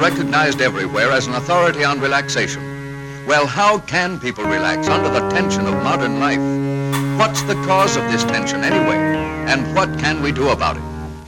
recognized everywhere as an authority on relaxation. Well, how can people relax under the tension of modern life? What's the cause of this tension anyway? And what can we do about it?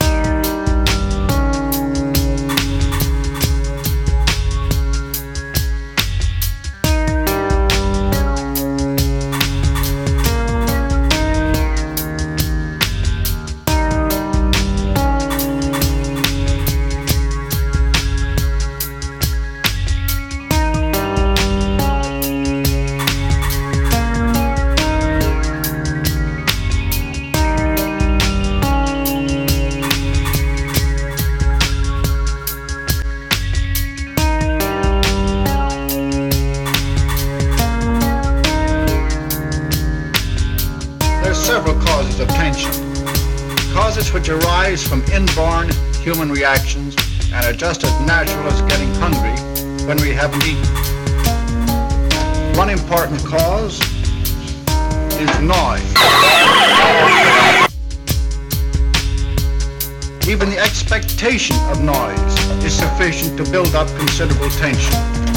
Several causes of tension. Causes which arise from inborn human reactions and are just as natural as getting hungry when we haven't eaten. One important cause is noise. Even the expectation of noise is sufficient to build up considerable tension.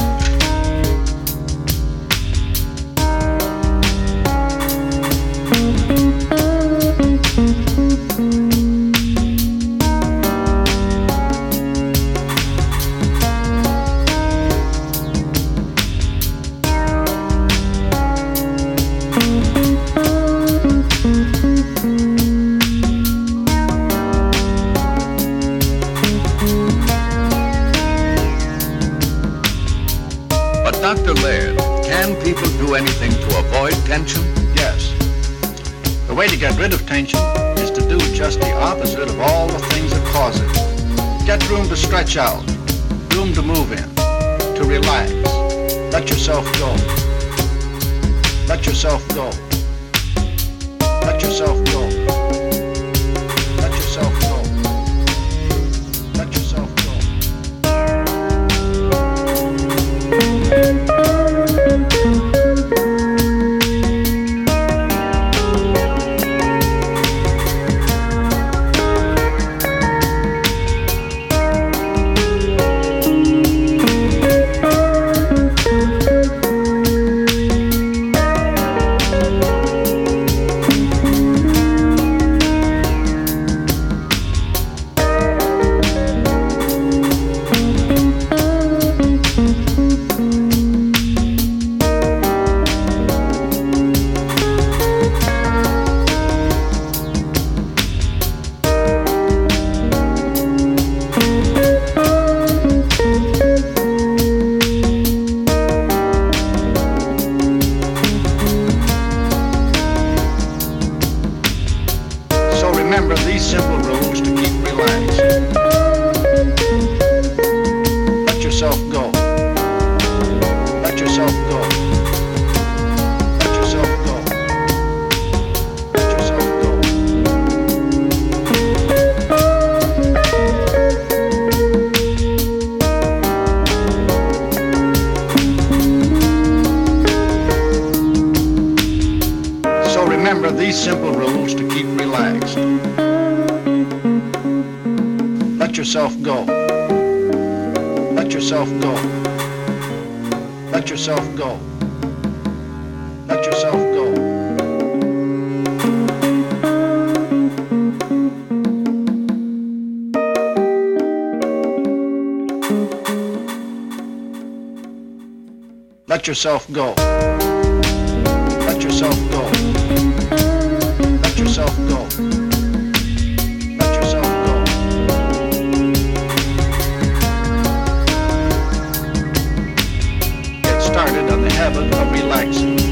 Dr. Laird, can people do anything to avoid tension? Yes. The way to get rid of tension is to do just the opposite of all the things that cause it. Get room to stretch out, room to move in, to relax. Let yourself go. Let yourself go. Let yourself go. Let yourself go. Let yourself go. Remember these simple rules to keep relaxed. Let yourself go. Let yourself go. Let yourself go. Let yourself go. So remember these simple rules to keep relaxed. Let yourself go. Let yourself go. Let yourself go. Let yourself go. Let yourself go. Let yourself go. Let yourself go. Started on the habit of relaxing.